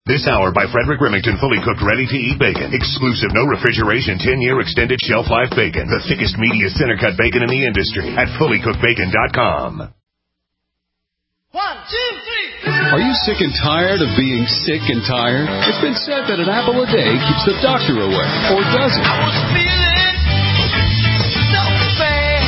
This hour by Frederick Remington, fully cooked, ready-to-eat bacon. Exclusive, no refrigeration, 10-year extended shelf life bacon. The thickest, meatiest center-cut bacon in the industry at fullycookedbacon.com. 1, 2, 3. Are you sick and tired of being sick and tired? It's been said that an apple a day keeps the doctor away. Or does it? I was feeling so bad.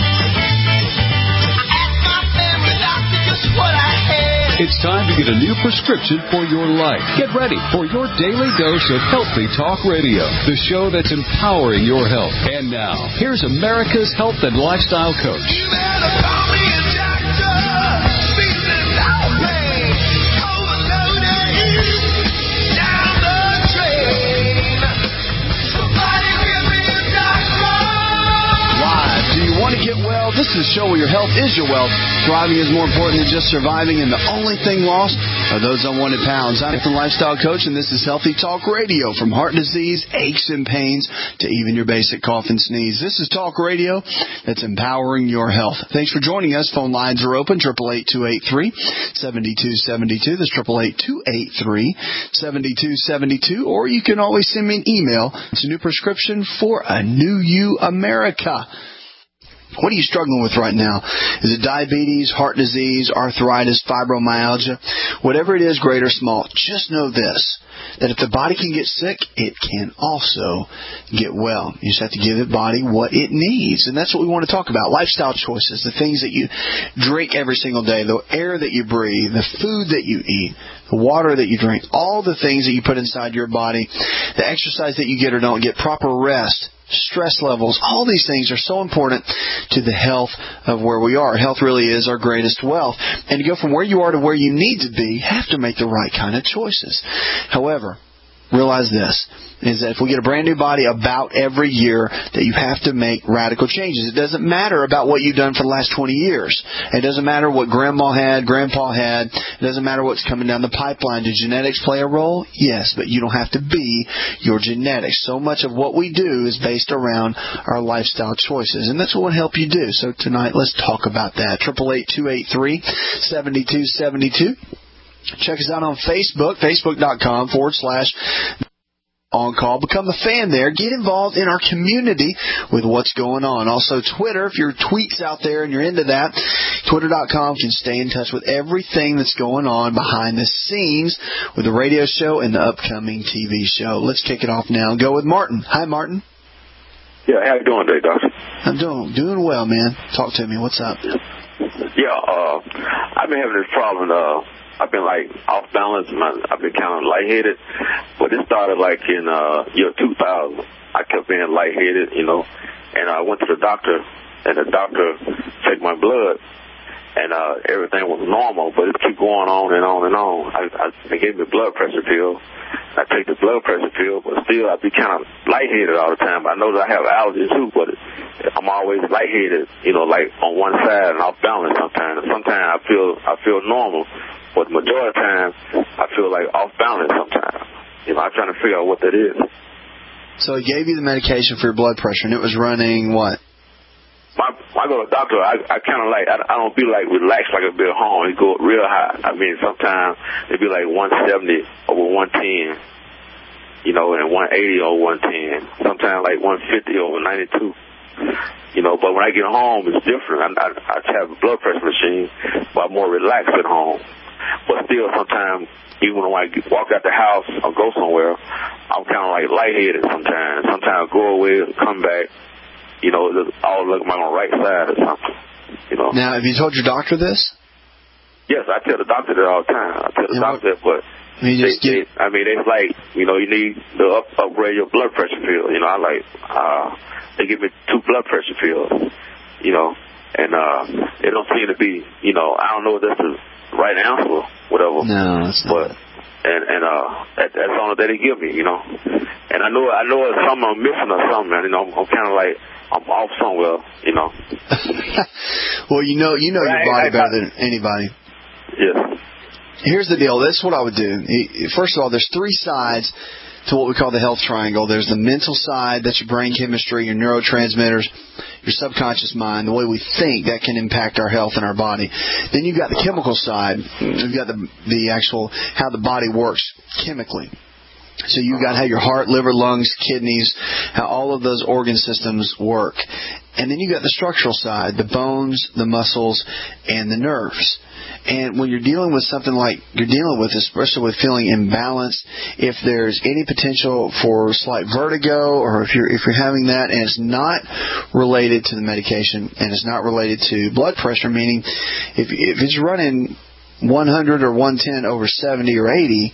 I asked my family doctor just what I had. It's time to get a new prescription for your life. Get ready for your daily dose of Healthy Talk Radio, the show that's empowering your health. And now, here's America's health and lifestyle coach. You better call me a doctor. Feeling no pain. Overloaded. Down the drain. Somebody give me a doctor. Live. Do you want to get well? This is a show where your health is your wealth. Thriving is more important than just surviving, and the only thing lost are those unwanted pounds. I'm the lifestyle coach, and this is Healthy Talk Radio. From heart disease, aches and pains, to even your basic cough and sneeze. This is Talk Radio that's empowering your health. Thanks for joining us. Phone lines are open, 888-283-7272. That's 888-283-7272. Or you can always send me an email. It's a new prescription for a new you, America. What are you struggling with right now? Is it diabetes, heart disease, arthritis, fibromyalgia? Whatever it is, great or small, just know this, that if the body can get sick, it can also get well. You just have to give the body what it needs. And that's what we want to talk about. Lifestyle choices, the things that you drink every single day, the air that you breathe, the food that you eat, the water that you drink, all the things that you put inside your body, the exercise that you get or don't get, proper rest, stress levels, all these things are so important to the health of where we are. Health really is our greatest wealth. And to go from where you are to where you need to be, you have to make the right kind of choices. However, realize this, is that if we get a brand new body about every year, that you have to make radical changes. It doesn't matter about what you've done for the last 20 years. It doesn't matter what grandma had, grandpa had. It doesn't matter what's coming down the pipeline. Do genetics play a role? Yes, but you don't have to be your genetics. So much of what we do is based around our lifestyle choices, and that's what will help you do. So tonight, let's talk about that. 888-283-7272. Check us out on Facebook, facebook.com/on-call. Become a fan there. Get involved in our community with what's going on. Also, Twitter, if your tweets out there and you're into that, twitter.com can stay in touch with everything that's going on behind the scenes with the radio show and the upcoming TV show. Let's kick it off now and go with Martin. Hi, Martin. Yeah, how you doing today, Doctor? I'm doing well, man. Talk to me. What's up? Yeah, I've been having this problem. I've been like off balance. I've been kind of lightheaded, but it started like in year 2000. I kept being lightheaded, and I went to the doctor, and the doctor checked my blood, and everything was normal, but it kept going on and on and on. They gave me a blood pressure pill. I take the blood pressure pill, but still I be kind of lightheaded all the time. I know that I have allergies too, but I'm always lightheaded, like on one side and off balance sometimes. Sometimes I feel normal, but the majority of the time I feel like off balance sometimes. I'm trying to figure out what that is. So he gave you the medication for your blood pressure, and it was running what? I go to the doctor, I kind of like, I don't be like relaxed like a bit at home. It go real high. I mean, sometimes it be like 170 over 110, and 180 over 110. Sometimes like 150 over 92. But when I get home, it's different. I have a blood pressure machine, but I'm more relaxed at home. But still, sometimes, even when I walk out the house or go somewhere, I'm kind of like lightheaded sometimes. Sometimes I go away and come back. I'll look at my right side or something, Now, have you told your doctor this? Yes, I tell the doctor that all the time. I tell the doctor, but it's like, you need to upgrade your blood pressure pill. They give me 2 blood pressure pills, and it don't seem to be, I don't know if that's the right answer, whatever. No, it's not. But, that's all that they give me, And I know it's something I'm missing or something, I'm kind of like, I'm off somewhere, Well, you know your body better than anybody. Yes. Here's the deal. This is what I would do. First of all, there's 3 sides to what we call the health triangle. There's the mental side, that's your brain chemistry, your neurotransmitters, your subconscious mind, the way we think that can impact our health and our body. Then you've got the chemical side. You've got the actual how the body works chemically. So you've got how your heart, liver, lungs, kidneys, how all of those organ systems work. And then you've got the structural side, the bones, the muscles, and the nerves. And when you're dealing with something like you're dealing with, especially with feeling imbalanced, if there's any potential for slight vertigo, or if you're having that and it's not related to the medication and it's not related to blood pressure, meaning if it's running 100 or 110 over 70 or 80,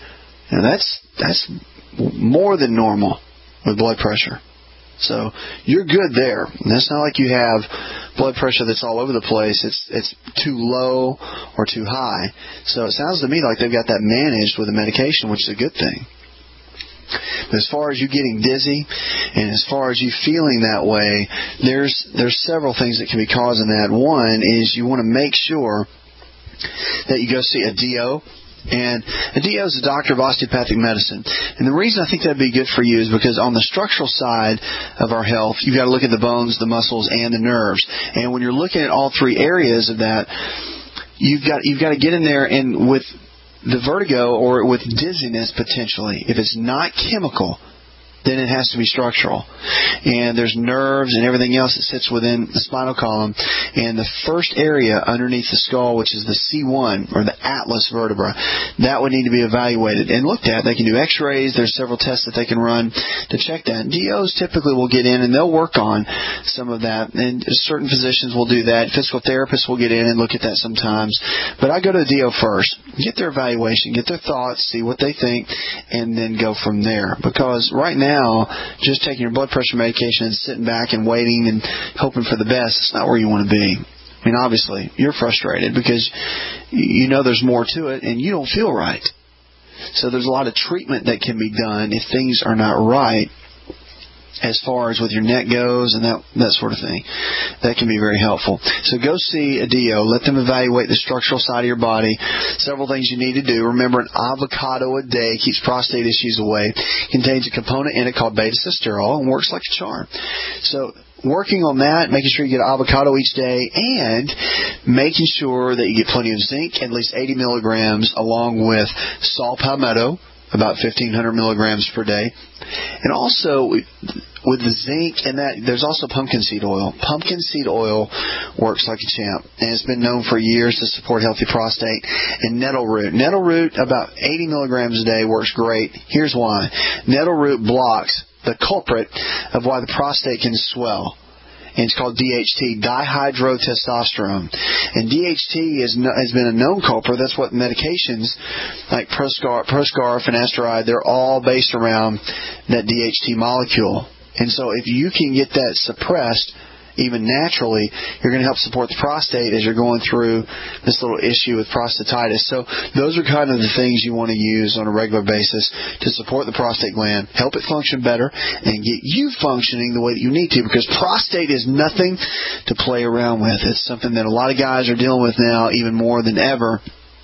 that's more than normal with blood pressure. So you're good there. And it's not like you have blood pressure that's all over the place. It's too low or too high. So it sounds to me like they've got that managed with the medication, which is a good thing. But as far as you getting dizzy and as far as you feeling that way, there's several things that can be causing that. One is you want to make sure that you go see a DO. And a DO is a doctor of osteopathic medicine. And the reason I think that would be good for you is because on the structural side of our health, you've got to look at the bones, the muscles, and the nerves. And when you're looking at all three areas of that, you've got to get in there and with the vertigo or with dizziness potentially, if it's not chemical, then it has to be structural. And there's nerves and everything else that sits within the spinal column. And the first area underneath the skull, which is the C1, or the atlas vertebra, that would need to be evaluated and looked at. They can do x-rays. There's several tests that they can run to check that. DOs typically will get in and they'll work on some of that. And certain physicians will do that. Physical therapists will get in and look at that sometimes. But I go to the DO first. Get their evaluation, get their thoughts, see what they think, and then go from there. Because right now, just taking your blood pressure medication and sitting back and waiting and hoping for the best, it's not where you want to be. I mean, obviously, you're frustrated because you know there's more to it and you don't feel right. So there's a lot of treatment that can be done if things are not right as far as with your neck goes and that sort of thing. That can be very helpful. So go see a DO. Let them evaluate the structural side of your body. Several things you need to do. Remember, an avocado a day keeps prostate issues away. Contains a component in it called beta-sitosterol and works like a charm. So working on that, making sure you get avocado each day, and making sure that you get plenty of zinc, at least 80 milligrams, along with saw palmetto, about 1,500 milligrams per day. And also, with the zinc and that, there's also pumpkin seed oil. Pumpkin seed oil works like a champ, and it's been known for years to support healthy prostate. And nettle root. Nettle root, about 80 milligrams a day, works great. Here's why. Nettle root blocks the culprit of why the prostate can swell. And it's called DHT, dihydrotestosterone. And DHT has been a known culprit. That's what medications like Proscar, finasteride, they're all based around that DHT molecule. And so if you can get that suppressed, even naturally, you're going to help support the prostate as you're going through this little issue with prostatitis. So those are kind of the things you want to use on a regular basis to support the prostate gland, help it function better, and get you functioning the way that you need to, because prostate is nothing to play around with. It's something that a lot of guys are dealing with now even more than ever.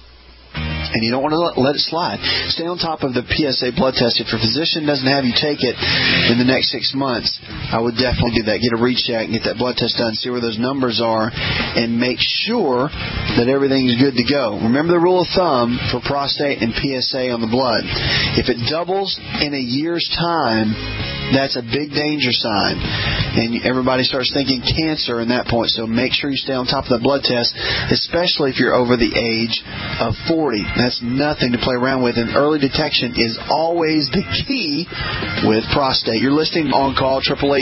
And you don't want to let it slide. Stay on top of the PSA blood test. If your physician doesn't have you take it in the next 6 months, I would definitely do that. Get a recheck, get that blood test done, see where those numbers are, and make sure that everything's good to go. Remember the rule of thumb for prostate and PSA on the blood. If it doubles in a year's time, that's a big danger sign. And everybody starts thinking cancer in that point. So make sure you stay on top of the blood test, especially if you're over the age of 40. That's nothing to play around with. And early detection is always the key with prostate. You're listening On Call,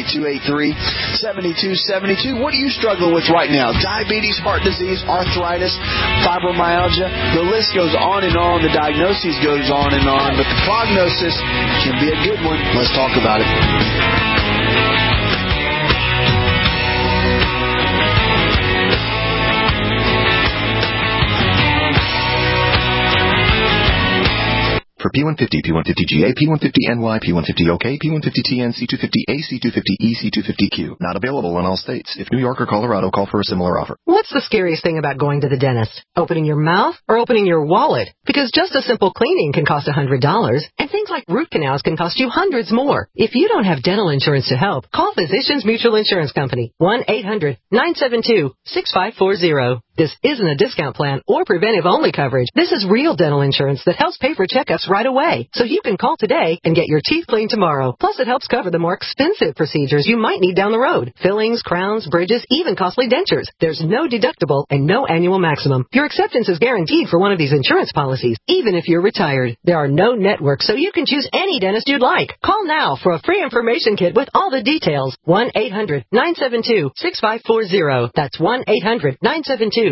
888-283-7272. What are you struggling with right now? Diabetes, heart disease, arthritis, fibromyalgia. The list goes on and on. The diagnosis goes on and on. But the prognosis can be a good one. Let's talk about it. For P150, P150GA, P150NY, P150OK, P150TN, C250A, C250E, C250Q. Not available in all states. If New York or Colorado, call for a similar offer. What's the scariest thing about going to the dentist? Opening your mouth or opening your wallet? Because just a simple cleaning can cost $100, and things like root canals can cost you hundreds more. If you don't have dental insurance to help, call Physicians Mutual Insurance Company, 1-800-972-6540. This isn't a discount plan or preventive-only coverage. This is real dental insurance that helps pay for checkups right away. So you can call today and get your teeth cleaned tomorrow. Plus, it helps cover the more expensive procedures you might need down the road. Fillings, crowns, bridges, even costly dentures. There's no deductible and no annual maximum. Your acceptance is guaranteed for one of these insurance policies, even if you're retired. There are no networks, so you can choose any dentist you'd like. Call now for a free information kit with all the details. 1-800-972-6540. That's 1-800-972-6540.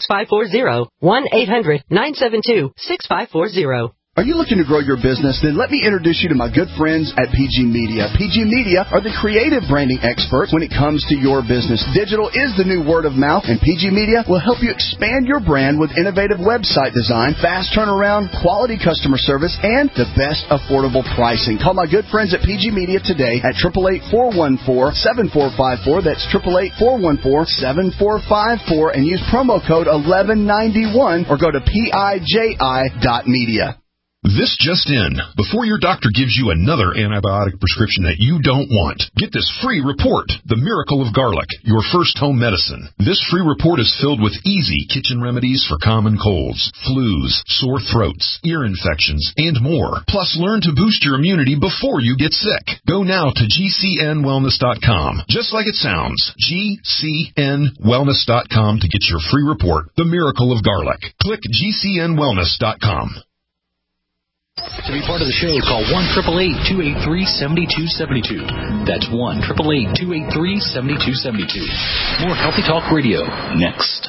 1-800-972-6540. Are you looking to grow your business? Then let me introduce you to my good friends at PG Media. PG Media are the creative branding experts when it comes to your business. Digital is the new word of mouth, and PG Media will help you expand your brand with innovative website design, fast turnaround, quality customer service, and the best affordable pricing. Call my good friends at PG Media today at 888-414-7454. That's 888-414-7454, and use promo code 1191 or go to PIJI.media. This just in. Before your doctor gives you another antibiotic prescription that you don't want, get this free report, The Miracle of Garlic, your first home medicine. This free report is filled with easy kitchen remedies for common colds, flus, sore throats, ear infections, and more. Plus, learn to boost your immunity before you get sick. Go now to GCNwellness.com. Just like it sounds, GCNwellness.com to get your free report, The Miracle of Garlic. Click GCNwellness.com. To be part of the show, call 1-888-283-7272. That's 1-888-283-7272. More Healthy Talk Radio next.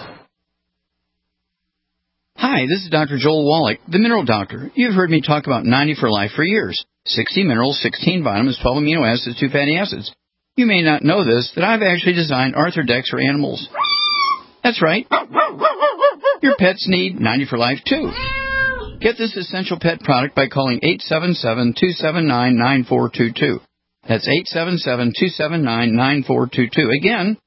Hi, this is Dr. Joel Wallach, the Mineral Doctor. You've heard me talk about 90 for Life for years. 60 minerals, 16 vitamins, 12 amino acids, 2 fatty acids. You may not know this, that I've actually designed Arthrodex for animals. That's right. Your pets need 90 for Life, too. Get this essential pet product by calling 877-279-9422. That's 877-279-9422. Again,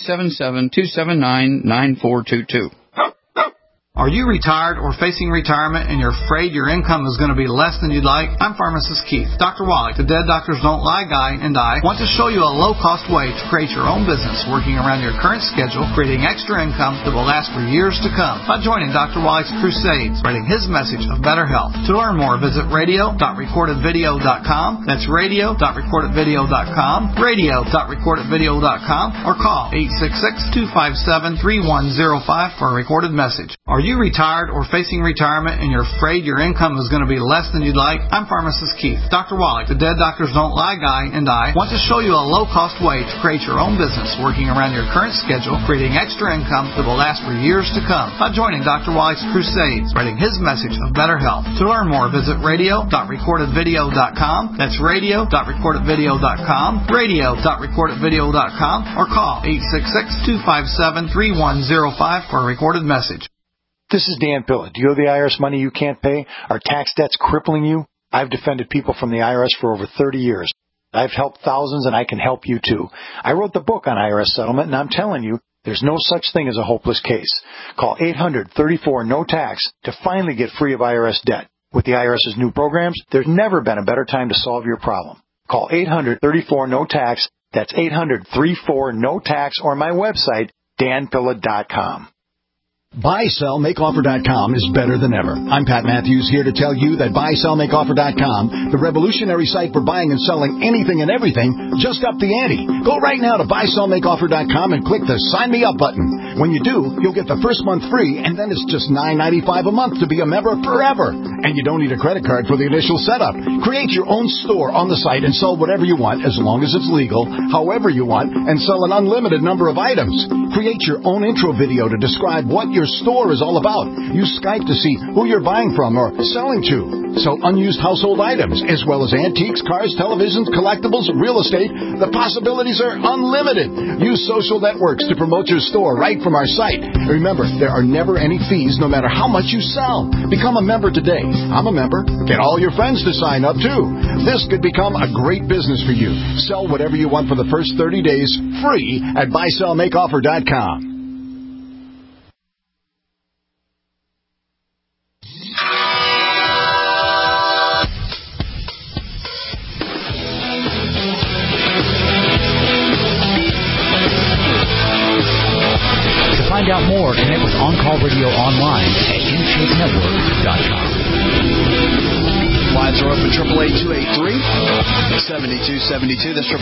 877-279-9422. Are you retired or facing retirement and you're afraid your income is going to be less than you'd like? I'm Pharmacist Keith. Dr. Wallach, the Dead Doctors Don't Lie guy, and I want to show you a low-cost way to create your own business working around your current schedule, creating extra income that will last for years to come by joining Dr. Wallach's crusade, spreading his message of better health. To learn more, visit radio.recordedvideo.com. That's radio.recordedvideo.com, radio.recordedvideo.com, or call 866-257-3105 for a recorded message. Are you retired or facing retirement and you're afraid your income is going to be less than you'd like? I'm Pharmacist Keith. Dr. Wallach, the Dead Doctors Don't Lie guy, and I want to show you a low-cost way to create your own business working around your current schedule, creating extra income that will last for years to come by joining Dr. Wallach's crusade, spreading his message of better health. To learn more, visit radio.recordedvideo.com. That's radio.recordedvideo.com, radio.recordedvideo.com, or call 866-257-3105 for a recorded message. This is Dan Pilla. Do you owe the IRS money you can't pay? Are tax debts crippling you? I've defended people from the IRS for over 30 years. I've helped thousands, and I can help you too. I wrote the book on IRS settlement, and I'm telling you, there's no such thing as a hopeless case. Call 800-34-NO-TAX to finally get free of IRS debt. With the IRS's new programs, there's never been a better time to solve your problem. Call 800-34-NO-TAX. That's 800-34-NO-TAX, or my website, danpilla.com. BuySellMakeOffer.com is better than ever. I'm Pat Matthews here to tell you that BuySellMakeOffer.com, the revolutionary site for buying and selling anything and everything, just upped the ante. Go right now to BuySellMakeOffer.com and click the Sign Me Up button. When you do, you'll get the first month free, and then it's just $9.95 a month to be a member forever. And you don't need a credit card for the initial setup. Create your own store on the site and sell whatever you want, as long as it's legal, however you want, and sell an unlimited number of items. Create your own intro video to describe what you're your store is all about. Use Skype to see who you're buying from or selling to. Sell unused household items, as well as antiques, cars, televisions, collectibles, real estate. The possibilities are unlimited. Use social networks to promote your store right from our site. Remember, there are never any fees no matter how much you sell. Become a member today. I'm a member. Get all your friends to sign up, too. This could become a great business for you. Sell whatever you want for the first 30 days free at buysellmakeoffer.com. To find out more, connect with On Call Radio online at InShapeNetwork.com. Lines are open, 888-283-7272. That's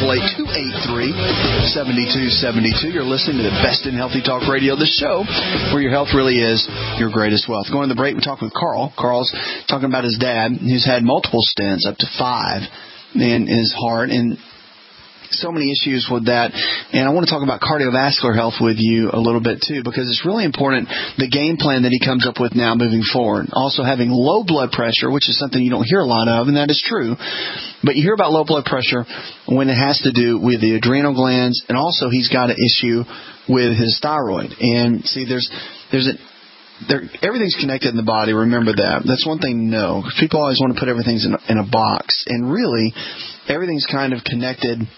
888-283-7272. You're listening to the best in Healthy Talk Radio, the show where your health really is your greatest wealth. Going to the break, we talk with Carl. Carl's talking about his dad, who's had multiple stents, up to 5, in his heart, and so many issues with that. And I want to talk about cardiovascular health with you a little bit too, because it's really important, the game plan that he comes up with now moving forward. Also having low blood pressure, which is something you don't hear a lot of, and that is true. But you hear about low blood pressure when it has to do with the adrenal glands, and also he's got an issue with his thyroid. And see, everything's connected in the body. Remember that. That's one thing to know. People always want to put everything in a box, and really, everything's kind of connected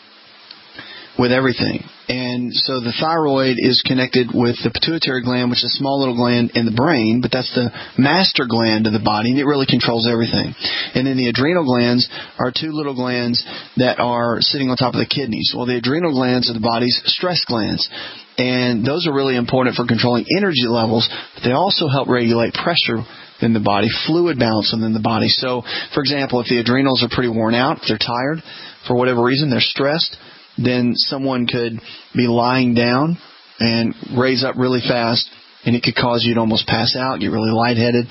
with everything. And so the thyroid is connected with the pituitary gland, which is a small little gland in the brain, but that's the master gland of the body, and it really controls everything. And then the adrenal glands are 2 little glands that are sitting on top of the kidneys. Well, the adrenal glands are the body's stress glands, and those are really important for controlling energy levels, but they also help regulate pressure in the body, fluid balance within the body. So, for example, if the adrenals are pretty worn out, if they're tired, for whatever reason, they're stressed, then someone could be lying down and raise up really fast, and it could cause you to almost pass out, get really lightheaded.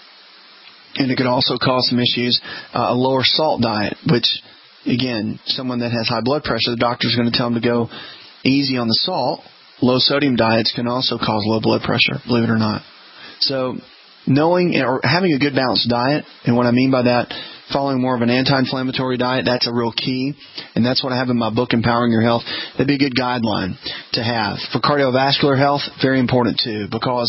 And it could also cause some issues, a lower salt diet, which, again, someone that has high blood pressure, the doctor's going to tell them to go easy on the salt. Low sodium diets can also cause low blood pressure, believe it or not. So knowing or having a good balanced diet, and what I mean by that, following more of an anti-inflammatory diet, that's a real key. And that's what I have in my book, Empowering Your Health. That'd be a good guideline to have. For cardiovascular health, very important too, because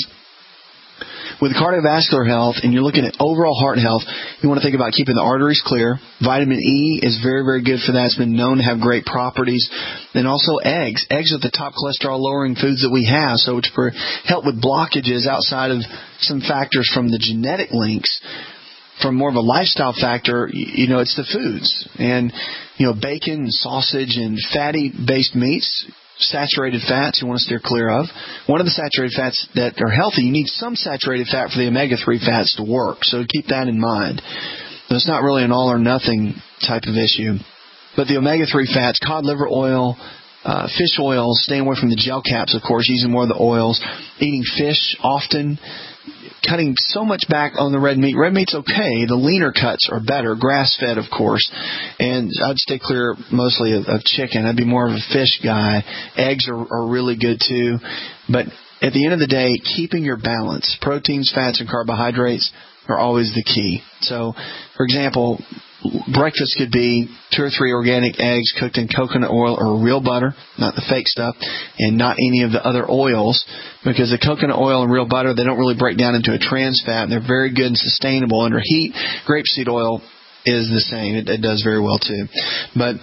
with cardiovascular health, and you're looking at overall heart health, you want to think about keeping the arteries clear. Vitamin E is very, very good for that. It's been known to have great properties. And also eggs. Eggs are the top cholesterol-lowering foods that we have, so it's for help with blockages outside of some factors from the genetic links. From more of a lifestyle factor, it's the foods. And, bacon and sausage and fatty-based meats, saturated fats you want to steer clear of. One of the saturated fats that are healthy, you need some saturated fat for the omega-3 fats to work. So keep that in mind. It's not really an all-or-nothing type of issue. But the omega-3 fats, cod liver oil, fish oils, staying away from the gel caps, of course, using more of the oils, eating fish often, cutting so much back on the red meat. Red meat's okay. The leaner cuts are better. Grass-fed, of course. And I'd stay clear mostly of chicken. I'd be more of a fish guy. Eggs are really good, too. But at the end of the day, keeping your balance. Proteins, fats, and carbohydrates are always the key. So, for example, breakfast could be 2 or 3 organic eggs cooked in coconut oil or real butter, not the fake stuff, and not any of the other oils, because the coconut oil and real butter, they don't really break down into a trans fat. They're very good and sustainable under heat. Grapeseed oil is the same. It does very well too. But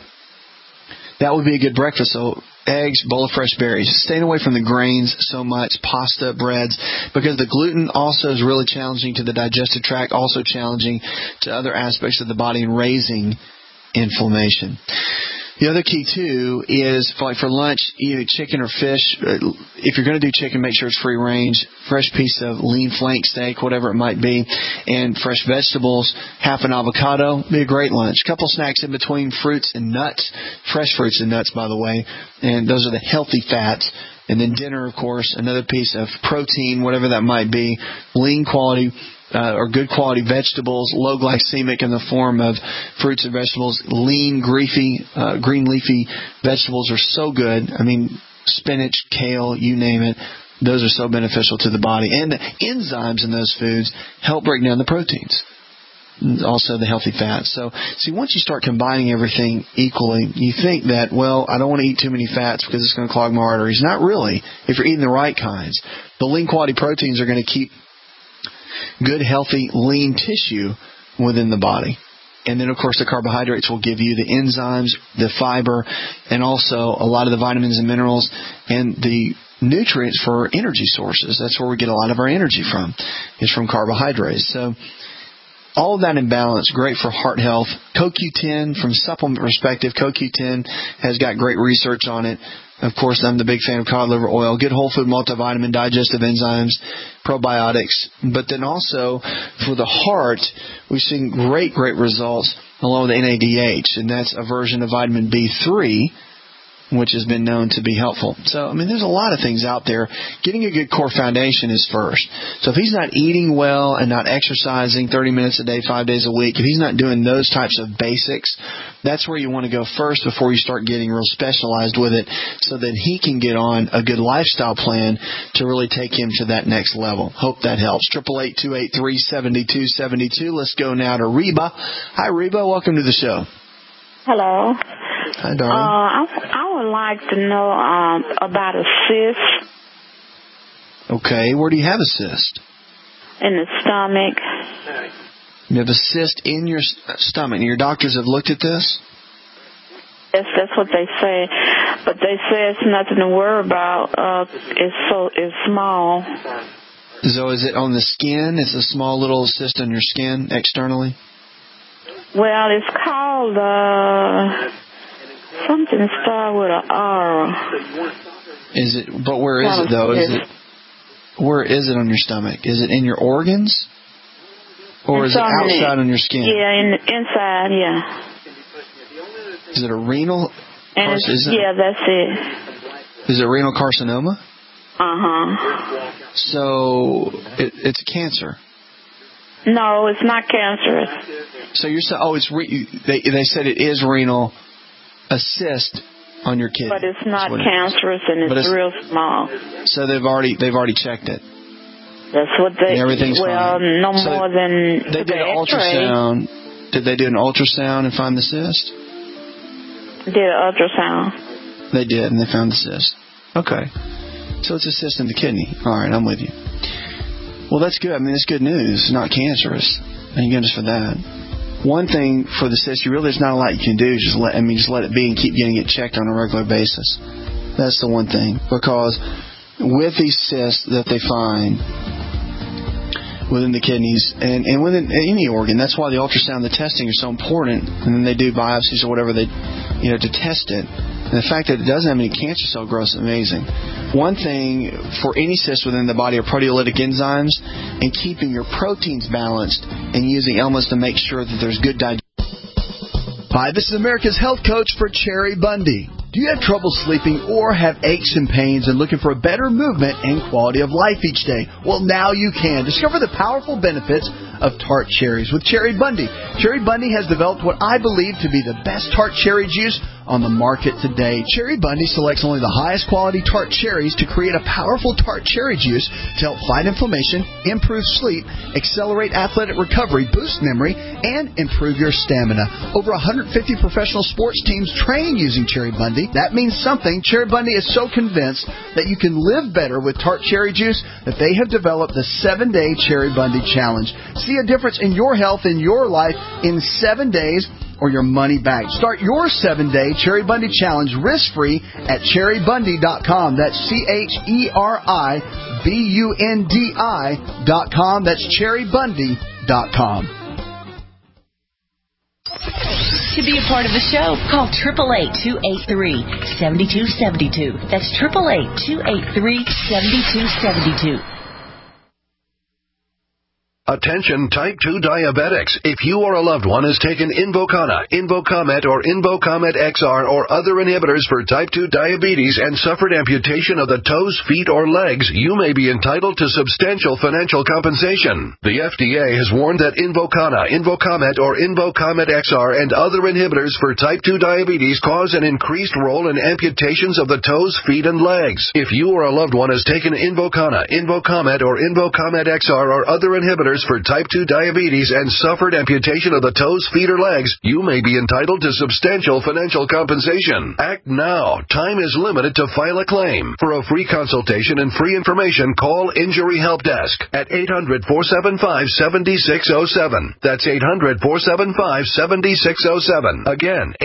that would be a good breakfast. So eggs, bowl of fresh berries. Staying away from the grains so much, pasta, breads, because the gluten also is really challenging to the digestive tract, also challenging to other aspects of the body and raising inflammation. The other key, too, is for lunch, either chicken or fish. If you're going to do chicken, make sure it's free range. Fresh piece of lean flank steak, whatever it might be. And fresh vegetables, half an avocado, be a great lunch. A couple snacks in between, fruits and nuts. Fresh fruits and nuts, by the way. And those are the healthy fats. And then dinner, of course, another piece of protein, whatever that might be. Lean quality or good quality vegetables, low glycemic in the form of fruits and vegetables. Lean, green leafy vegetables are so good. I mean, spinach, kale, you name it. those are so beneficial to the body. And the enzymes in those foods help break down the proteins, also the healthy fats. So, see, once you start combining everything equally, you think that, well, I don't want to eat too many fats because it's going to clog my arteries. Not really, if you're eating the right kinds. The lean quality proteins are going to keep good, healthy, lean tissue within the body. And then, of course, the carbohydrates will give you the enzymes, the fiber, and also a lot of the vitamins and minerals and the nutrients for energy sources. That's where we get a lot of our energy from, is from carbohydrates. So all of that in balance, great for heart health. CoQ10, from supplement perspective, CoQ10 has got great research on it. Of course, I'm the big fan of cod liver oil, good whole food multivitamin, digestive enzymes, probiotics. But then also for the heart, we've seen great results along with NADH, and that's a version of vitamin B3, which has been known to be helpful. So, I mean, there's a lot of things out there. Getting a good core foundation is first. So if he's not eating well and not exercising 30 minutes a day, 5 days a week, if he's not doing those types of basics, that's where you want to go first before you start getting real specialized with it, so that he can get on a good lifestyle plan to really take him to that next level. Hope that helps. 888-283-7272. Let's go now to Reba. Hi, Reba. Welcome to the show. Hello. Hi, darling. I would like to know about a cyst. Okay, where do you have a cyst? In the stomach. You have a cyst in your stomach. And your doctors have looked at this? Yes, that's what they say. But they say it's nothing to worry about. It's small. So is it on the skin? It's a small little cyst on your skin externally? Well, it's called something started with an R. Is it? But where is it though? Where is it on your stomach? Is it in your organs, or is it outside on your skin? Yeah, inside. Yeah. Is it a renal? Yeah, that's it. Is it renal carcinoma? So it's cancer. No, it's not cancerous. So you're saying, they said it is renal, a cyst on your kidney. But it's not cancerous, and it's real small. So they've already checked it. That's what they. Everything's fine. No more than they did an ultrasound. Did they do an ultrasound and find the cyst? Did an ultrasound. They did, and they found the cyst. Okay. So it's a cyst in the kidney. All right, I'm with you. Well, that's good. I mean, it's good news. It's not cancerous. Thank goodness for that. One thing for the cyst, there's not a lot you can do. Just let it be and keep getting it checked on a regular basis. That's the one thing. Because with these cysts that they find within the kidneys and within any organ, that's why the ultrasound, the testing is so important. And then they do biopsies or whatever to test it. And the fact that it doesn't have any cancer cell growth is amazing. One thing for any cyst within the body are proteolytic enzymes, and keeping your proteins balanced and using elements to make sure that there's good digestion. Hi, this is America's health coach for Cherry Bundy. Do you have trouble sleeping or have aches and pains and looking for a better movement and quality of life each day? Well, now you can. Discover the powerful benefits of tart cherries with Cherry Bundy. Cherry Bundy has developed what I believe to be the best tart cherry juice on the market today. Cherry Bundy selects only the highest quality tart cherries to create a powerful tart cherry juice to help fight inflammation, improve sleep, accelerate athletic recovery, boost memory, and improve your stamina. Over 150 professional sports teams train using Cherry Bundy. That means something. Cherry Bundy is so convinced that you can live better with tart cherry juice that they have developed the 7-Day Cherry Bundy Challenge. See a difference in your health and your life in 7 days or your money back. Start your 7-Day Cherry Bundy Challenge risk-free at cherrybundy.com. That's CHERIBUNDI.com. That's cherrybundy.com. To be a part of the show, call 888-283-7272. That's 888-283-7272. Attention type 2 diabetics. If you or a loved one has taken Invokana, Invokamet, or Invokamet XR or other inhibitors for type 2 diabetes and suffered amputation of the toes, feet, or legs, you may be entitled to substantial financial compensation. The FDA has warned that Invokana, Invokamet, or Invokamet XR and other inhibitors for type 2 diabetes cause an increased role in amputations of the toes, feet, and legs. If you or a loved one has taken Invokana, Invokamet, or Invokamet XR or other inhibitors for type 2 diabetes and suffered amputation of the toes, feet, or legs, you may be entitled to substantial financial compensation. Act now. Time is limited to file a claim. For a free consultation and free information, call Injury Help Desk at 800-475-7607. That's 800-475-7607. Again,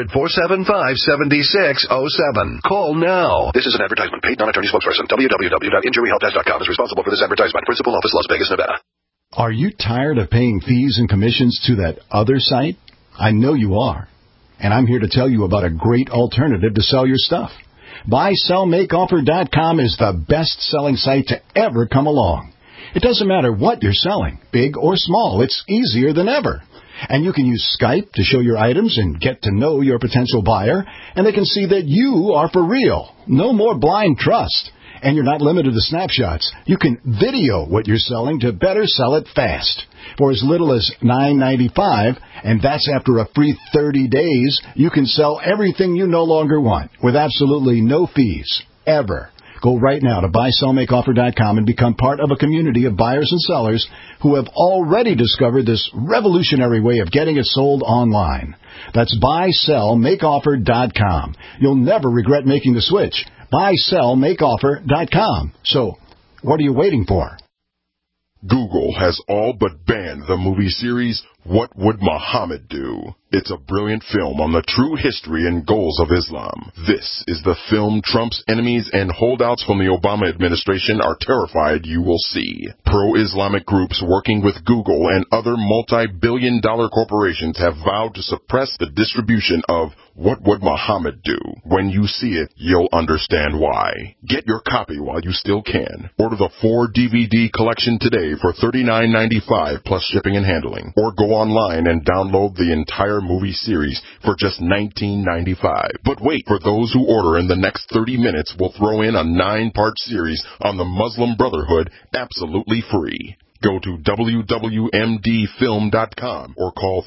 800-475-7607. Call now. This is an advertisement. Paid non-attorney spokesperson. www.injuryhelpdesk.com is responsible for this advertisement. Principal office, Las Vegas, Nevada. Are you tired of paying fees and commissions to that other site? I know you are. And I'm here to tell you about a great alternative to sell your stuff. BuySellMakeOffer.com is the best-selling site to ever come along. It doesn't matter what you're selling, big or small. It's easier than ever. And you can use Skype to show your items and get to know your potential buyer, and they can see that you are for real. No more blind trust. And you're not limited to snapshots. You can video what you're selling to better sell it fast. For as little as $9.95, and that's after a free 30 days, you can sell everything you no longer want with absolutely no fees, ever. Go right now to BuySellMakeOffer.com and become part of a community of buyers and sellers who have already discovered this revolutionary way of getting it sold online. That's BuySellMakeOffer.com. You'll never regret making the switch. BuySellMakeOffer.com. So, what are you waiting for? Google has all but banned the movie series What Would Muhammad Do? It's a brilliant film on the true history and goals of Islam. This is the film Trump's enemies and holdouts from the Obama administration are terrified you will see. Pro-Islamic groups working with Google and other multi-billion-dollar corporations have vowed to suppress the distribution of What Would Muhammad Do? When you see it, you'll understand why. Get your copy while you still can. Order the 4-DVD collection today for $39.95 plus shipping and handling. Or go online and download the entire movie series for just $19.95. But wait, for those who order in the next 30 minutes, we'll throw in a 9-part series on the Muslim Brotherhood absolutely free. Go to www.mdfilm.com or call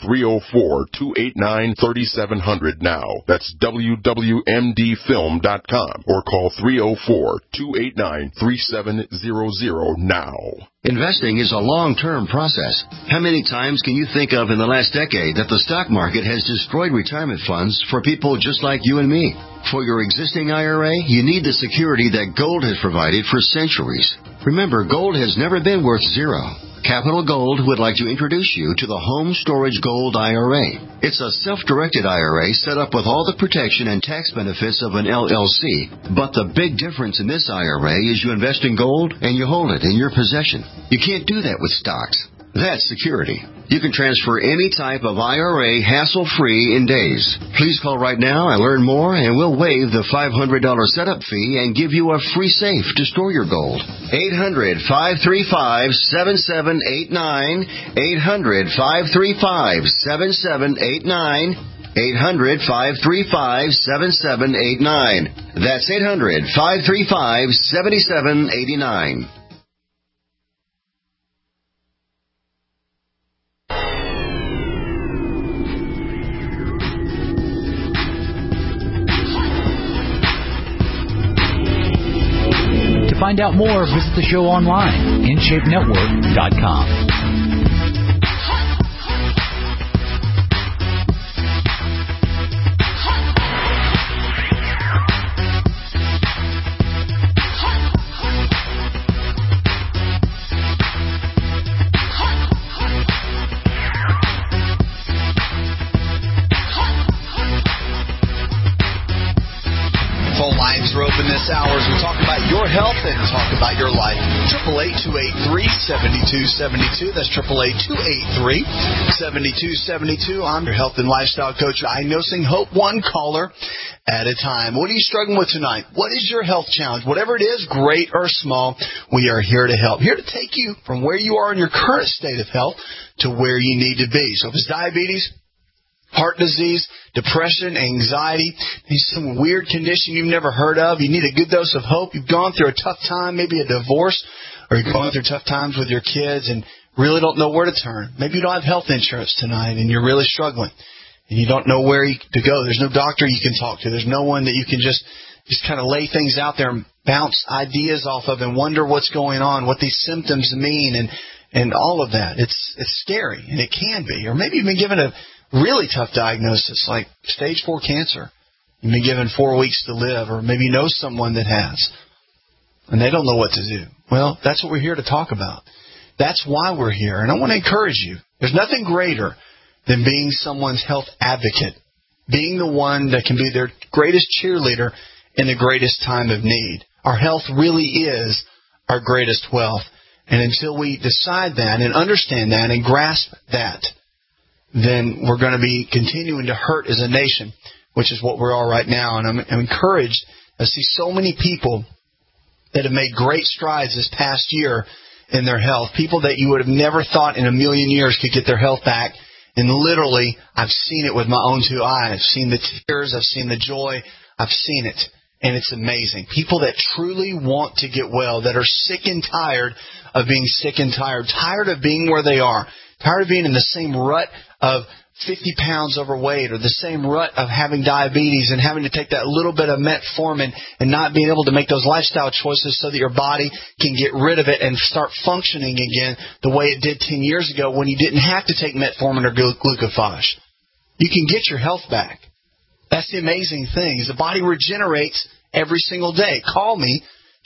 304-289-3700 now. That's www.mdfilm.com or call 304-289-3700 now. Investing is a long-term process. How many times can you think of in the last decade that the stock market has destroyed retirement funds for people just like you and me? For your existing IRA, you need the security that gold has provided for centuries. Remember, gold has never been worth zero. Capital Gold would like to introduce you to the Home Storage Gold IRA. It's a self-directed IRA set up with all the protection and tax benefits of an LLC. But the big difference in this IRA is you invest in gold and you hold it in your possession. You can't do that with stocks. That's security. You can transfer any type of IRA hassle-free in days. Please call right now and learn more, and we'll waive the $500 setup fee and give you a free safe to store your gold. 800-535-7789. 800-535-7789. 800-535-7789. That's 800-535-7789. To find out more, visit the show online, InShapeNetwork.com. Phone lines are open this hour as we talk about your health and talk about your life. 888-283-7272. That's 888-283-7272. I'm your health and lifestyle coach, diagnosing hope one caller at a time. What are you struggling with tonight? What is your health challenge? Whatever it is, great or small, we are here to help. Here to take you from where you are in your current state of health to where you need to be. So if it's diabetes, heart disease, depression, anxiety, maybe some weird condition you've never heard of, you need a good dose of hope, you've gone through a tough time, maybe a divorce, or you're going through tough times with your kids and really don't know where to turn. Maybe you don't have health insurance tonight and you're really struggling and you don't know where to go. There's no doctor you can talk to. There's no one that you can just kind of lay things out there and bounce ideas off of and wonder what's going on, what these symptoms mean, and all of that. It's scary, and it can be. Or maybe you've been given a really tough diagnosis like stage 4 cancer. You've been given 4 weeks to live, or maybe you know someone that has, and they don't know what to do. Well, that's what we're here to talk about. That's why we're here, and I want to encourage you. There's nothing greater than being someone's health advocate, being the one that can be their greatest cheerleader in the greatest time of need. Our health really is our greatest wealth, and until we decide that and understand that and grasp that, then we're going to be continuing to hurt as a nation, which is what we are right now. And I'm encouraged. I see so many people that have made great strides this past year in their health, people that you would have never thought in a million years could get their health back. And literally, I've seen it with my own 2 eyes. I've seen the tears. I've seen the joy. I've seen it. And it's amazing. People that truly want to get well, that are sick and tired of being sick and tired of being where they are, tired of being in the same rut of 50 pounds overweight or the same rut of having diabetes and having to take that little bit of metformin and not being able to make those lifestyle choices so that your body can get rid of it and start functioning again the way it did 10 years ago when you didn't have to take metformin or glucophage. You can get your health back. That's the amazing thing, is the body regenerates every single day. Call me,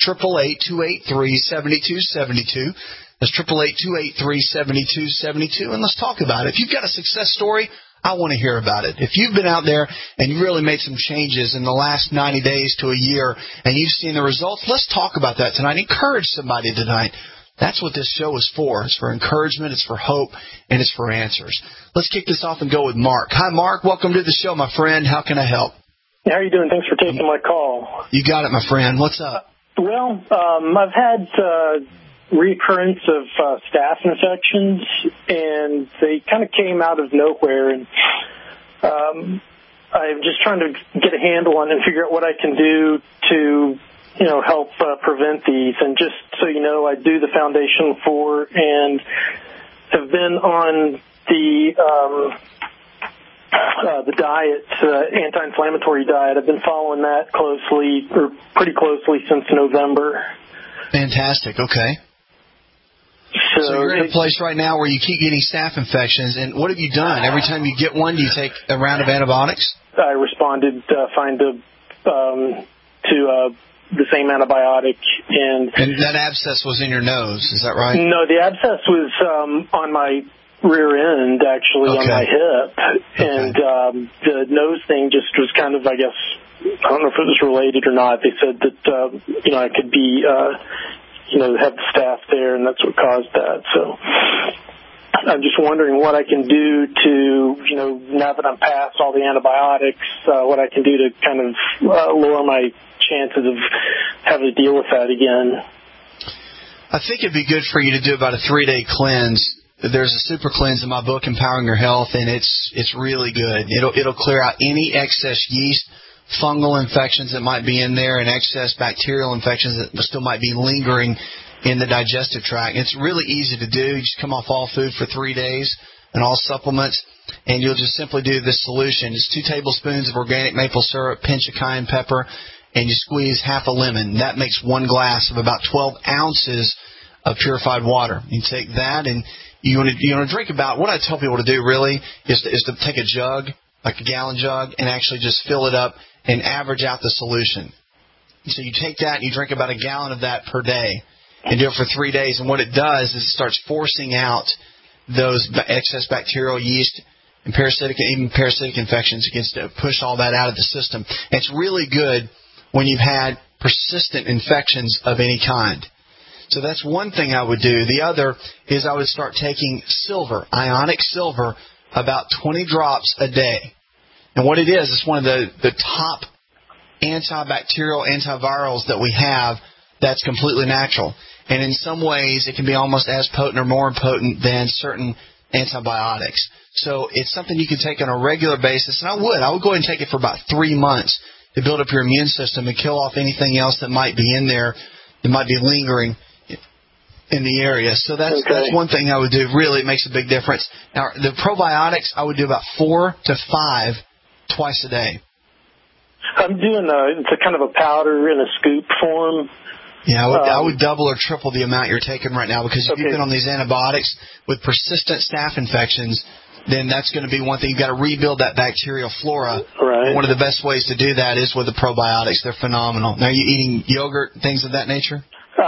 888-283-7272. That's 888-283-7272, and let's talk about it. If you've got a success story, I want to hear about it. If you've been out there and you really made some changes in the last 90 days to a year and you've seen the results, let's talk about that tonight. Encourage somebody tonight. That's what this show is for. It's for encouragement, it's for hope, and it's for answers. Let's kick this off and go with Mark. Hi, Mark. Welcome to the show, my friend. How can I help? How are you doing? Thanks for taking my call. You got it, my friend. What's up? Well, I've had recurrence of staph infections, and they kind of came out of nowhere, and I'm just trying to get a handle on it and figure out what I can do to help prevent these. And just so you know, I do the Foundation for and have been on the diet, anti-inflammatory diet. I've been following that closely, or pretty closely, since November. Fantastic. Okay. So you're in a place right now where you keep getting staph infections, and what have you done? Every time you get one, do you take a round of antibiotics? I responded to the same antibiotic, and that abscess was in your nose, is that right? No, the abscess was on my rear end, actually, on my hip, and the nose thing just was kind of, I guess, I don't know if it was related or not. They said that I could be have the staph there, and that's what caused that. So I'm just wondering what I can do to, now that I'm past all the antibiotics, what I can do to kind of lower my chances of having to deal with that again. I think it'd be good for you to do about a 3-day cleanse. There's a super cleanse in my book, Empowering Your Health, and it's really good. It'll clear out any excess yeast, fungal infections that might be in there, and excess bacterial infections that still might be lingering in the digestive tract. It's really easy to do. You just come off all food for 3 days and all supplements, and you'll just simply do this solution. It's 2 tablespoons of organic maple syrup, pinch of cayenne pepper, and you squeeze half a lemon. That makes 1 glass of about 12 ounces of purified water. You take that, and you want to drink about, what I tell people to do really is to take a jug, like a gallon jug, and actually just fill it up and average out the solution. So you take that and you drink about a gallon of that per day and do it for 3 days. And what it does is it starts forcing out those excess bacterial, yeast, and parasitic infections. It gets to push all that out of the system. And it's really good when you've had persistent infections of any kind. So that's one thing I would do. The other is I would start taking silver, ionic silver, about 20 drops a day. And what it is, it's one of the top antibacterial, antivirals that we have that's completely natural. And in some ways, it can be almost as potent or more potent than certain antibiotics. So it's something you can take on a regular basis. And I would go ahead and take it for about 3 months to build up your immune system and kill off anything else that might be in there that might be lingering in the area. So that's one thing I would do. Really, it makes a big difference. Now, the probiotics, I would do about 4 to 5 twice a day. I'm doing it's a kind of a powder in a scoop form. Yeah, I would double or triple the amount you're taking right now, because if you've been on these antibiotics with persistent staph infections, then that's going to be one thing. You've got to rebuild that bacterial flora. Right. One of the best ways to do that is with the probiotics. They're phenomenal. Now, are you eating yogurt, things of that nature?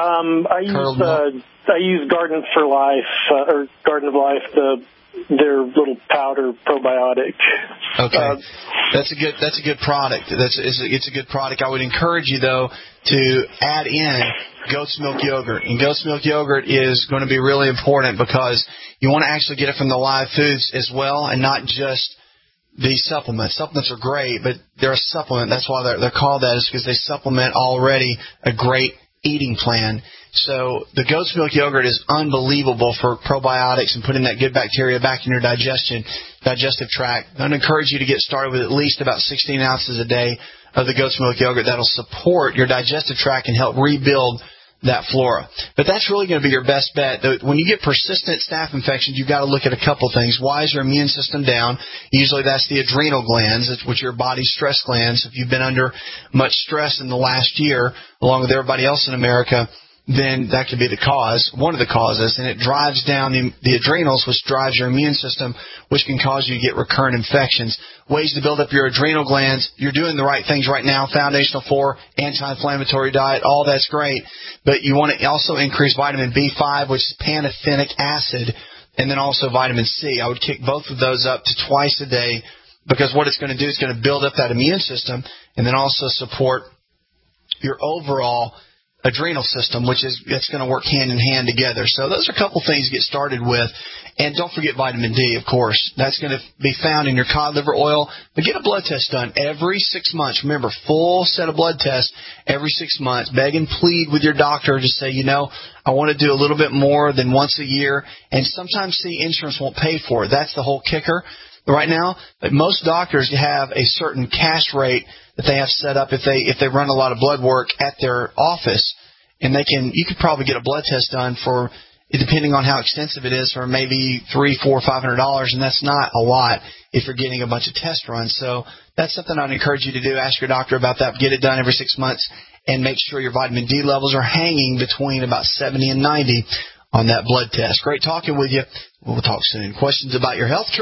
I use Garden for Life, or Garden of Life, their little powder probiotic. Okay, that's a good product. It's a good product. I would encourage you though to add in goat's milk yogurt, and goat's milk yogurt is going to be really important because you want to actually get it from the live foods as well, and not just the supplements. Supplements are great, but they're a supplement. That's why they're called that, is because they supplement already a great eating plan. So the goat's milk yogurt is unbelievable for probiotics and putting that good bacteria back in your digestive tract. I'd encourage you to get started with at least about 16 ounces a day of the goat's milk yogurt. That'll support your digestive tract and help rebuild that flora. But that's really going to be your best bet. When you get persistent staph infections, you've got to look at a couple things. Why is your immune system down? Usually that's the adrenal glands, which are your body's stress glands. If you've been under much stress in the last year, along with everybody else in America, then that could be the cause, one of the causes, and it drives down the adrenals, which drives your immune system, which can cause you to get recurrent infections. Ways to build up your adrenal glands, you're doing the right things right now, Foundational 4, anti-inflammatory diet, all that's great, but you want to also increase vitamin B5, which is pantothenic acid, and then also vitamin C. I would kick both of those up to twice a day, because what it's going to do is going to build up that immune system and then also support your overall adrenal system, which is it's going to work hand in hand together. So those are a couple things to get started with. And don't forget vitamin D, of course. That's going to be found in your cod liver oil. But get a blood test done every 6 months. Remember, full set of blood tests every 6 months. Beg and plead with your doctor to say, I want to do a little bit more than once a year. And sometimes, insurance won't pay for it. That's the whole kicker. Right now, most doctors have a certain cash rate that they have set up if they run a lot of blood work at their office, and you could probably get a blood test done for, depending on how extensive it is, for maybe $300, $400, $500, and that's not a lot if you're getting a bunch of test runs. So that's something I'd encourage you to do. Ask your doctor about that. Get it done every 6 months, and make sure your vitamin D levels are hanging between about 70 and 90 on that blood test. Great talking with you. We'll talk soon. Questions about your health?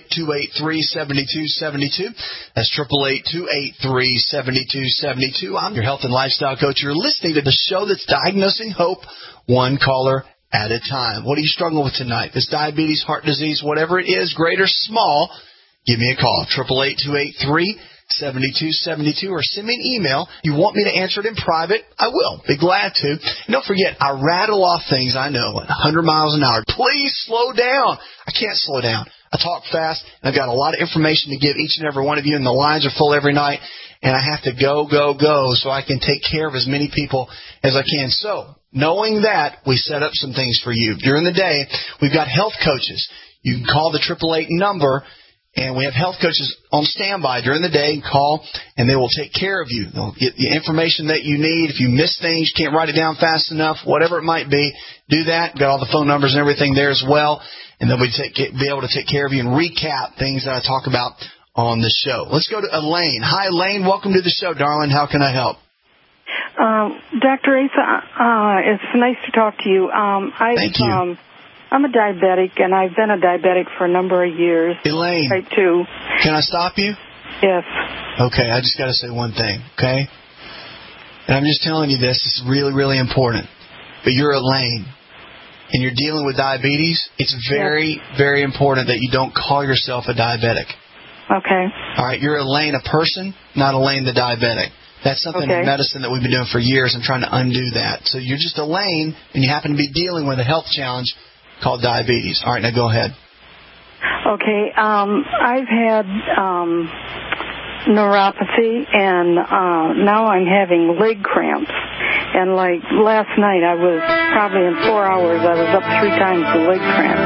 888-283-7272. That's 888-283-7272. I'm your health and lifestyle coach. You're listening to the show that's diagnosing hope, one caller at a time. What are you struggling with tonight? If it's diabetes, heart disease, whatever it is, great or small, give me a call. 888-283-7272, or send me an email. You want me to answer it in private? I will. Be glad to. And don't forget, I rattle off things I know at 100 miles an hour. Please slow down. I can't slow down. I talk fast, and I've got a lot of information to give each and every one of you, and the lines are full every night, and I have to go so I can take care of as many people as I can. So, knowing that, we set up some things for you. During the day, we've got health coaches. You can call the 888 number, and we have health coaches on standby during the day. Call, and they will take care of you. They'll get the information that you need. If you miss things, can't write it down fast enough, whatever it might be, do that. Got all the phone numbers and everything there as well, and they'll be able to take care of you and recap things that I talk about on the show. Let's go to Elaine. Hi, Elaine. Welcome to the show, darling. How can I help? Dr. Asa, it's nice to talk to you. Thank you. I'm a diabetic, and I've been a diabetic for a number of years. Elaine. Type 2. Can I stop you? Yes. Okay, I just got to say one thing, okay? And I'm just telling you this is really, really important. But you're Elaine, and you're dealing with diabetes. It's very, very important that you don't call yourself a diabetic. Okay. All right, you're Elaine, a person, not Elaine the diabetic. That's something in medicine that we've been doing for years and trying to undo that. So you're just Elaine, and you happen to be dealing with a health challenge called diabetes. All right, now go ahead. Okay, I've had neuropathy, and now I'm having leg cramps. And like last night, I was probably in 4 hours, I was up 3 times the leg cramp.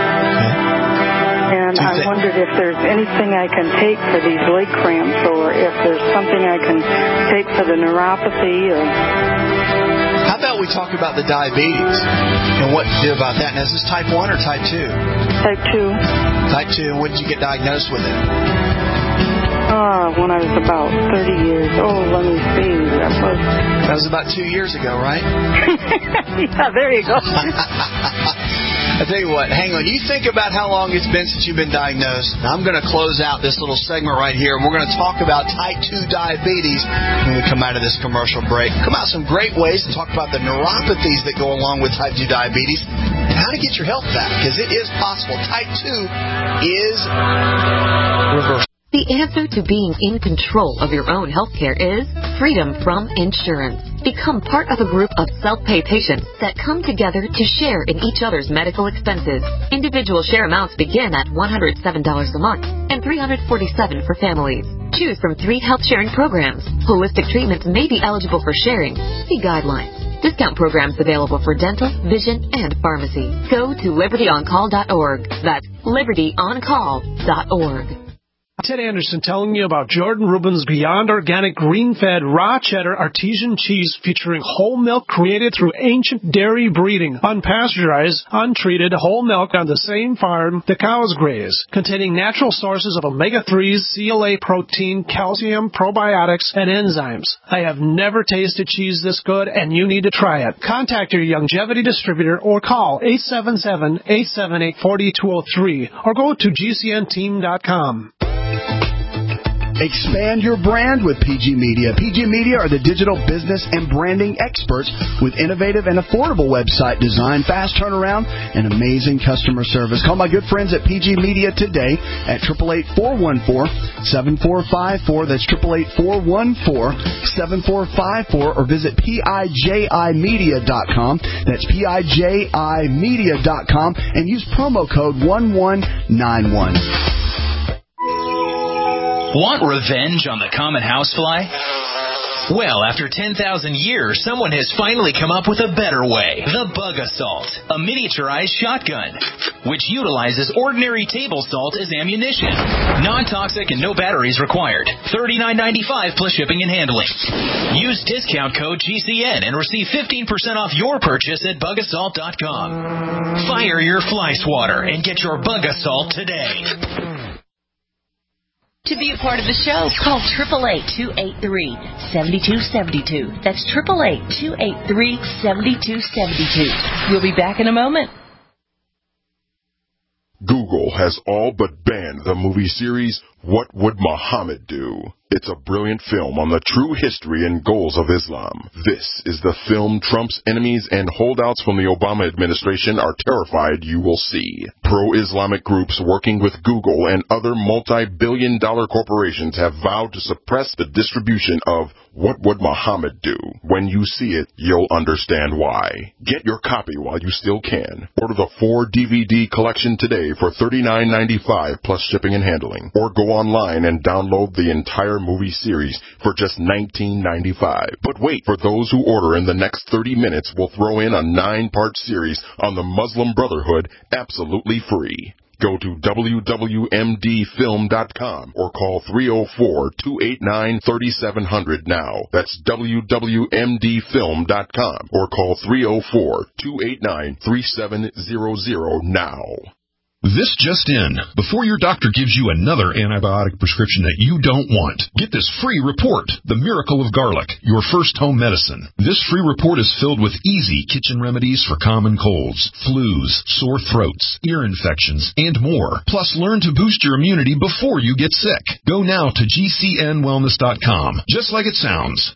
And I wondered if there's anything I can take for these leg cramps, or if there's something I can take for the neuropathy. Or how about we talk about the diabetes and what to do about that? Now, is this type 1 or type 2? Type 2. Type 2, and when did you get diagnosed with it? When I was about 30 years old. Let me see. That was about 2 years ago, right? Yeah, there you go. I tell you what, hang on. You think about how long it's been since you've been diagnosed. Now, I'm going to close out this little segment right here, and we're going to talk about type 2 diabetes when we come out of this commercial break. Come out some great ways to talk about the neuropathies that go along with type 2 diabetes and how to get your health back, because it is possible. Type 2 is reversible. The answer to being in control of your own health care is freedom from insurance. Become part of a group of self-pay patients that come together to share in each other's medical expenses. Individual share amounts begin at $107 a month and $347 for families. Choose from 3 health-sharing programs. Holistic treatments may be eligible for sharing. See guidelines. Discount programs available for dental, vision, and pharmacy. Go to libertyoncall.org. That's libertyoncall.org. Ted Anderson telling you about Jordan Rubin's Beyond Organic Green-Fed Raw Cheddar Artesian Cheese featuring whole milk created through ancient dairy breeding, unpasteurized, untreated whole milk on the same farm the cows graze, containing natural sources of omega-3s, CLA protein, calcium, probiotics, and enzymes. I have never tasted cheese this good, and you need to try it. Contact your Longevity distributor or call 877-878-4203 or go to gcnteam.com. Expand your brand with PG Media. PG Media are the digital business and branding experts with innovative and affordable website design, fast turnaround, and amazing customer service. Call my good friends at PG Media today at 888-414-7454. That's 888-414-7454, or visit PIJImedia.com. That's PIJImedia.com, and use promo code 1191. Want revenge on the common housefly? Well, after 10,000 years, someone has finally come up with a better way. The Bug Assault, a miniaturized shotgun, which utilizes ordinary table salt as ammunition. Non-toxic and no batteries required. $39.95 plus shipping and handling. Use discount code GCN and receive 15% off your purchase at bugassault.com. Fire your fly swatter and get your Bug Assault today. To be a part of the show, call 888-283-7272. That's 888-283-7272. We'll be back in a moment. Google has all but banned the movie series What Would Muhammad Do? It's a brilliant film on the true history and goals of Islam. This is the film Trump's enemies and holdouts from the Obama administration are terrified you will see. Pro-Islamic groups working with Google and other multi-billion-dollar corporations have vowed to suppress the distribution of What Would Muhammad Do? When you see it, you'll understand why. Get your copy while you still can. Order the 4-DVD collection today for $39.95 plus shipping and handling. Or go online and download the entire movie series for just $19.95. But wait, for those who order in the next 30 minutes, we'll throw in a 9-part series on the Muslim Brotherhood absolutely free. Go to wwmdfilm.com or call 304-289-3700 now. That's wwmdfilm.com or call 304-289-3700 now. This just in. Before your doctor gives you another antibiotic prescription that you don't want, get this free report, The Miracle of Garlic, your first home medicine. This free report is filled with easy kitchen remedies for common colds, flus, sore throats, ear infections, and more. Plus, learn to boost your immunity before you get sick. Go now to GCNwellness.com. Just like it sounds,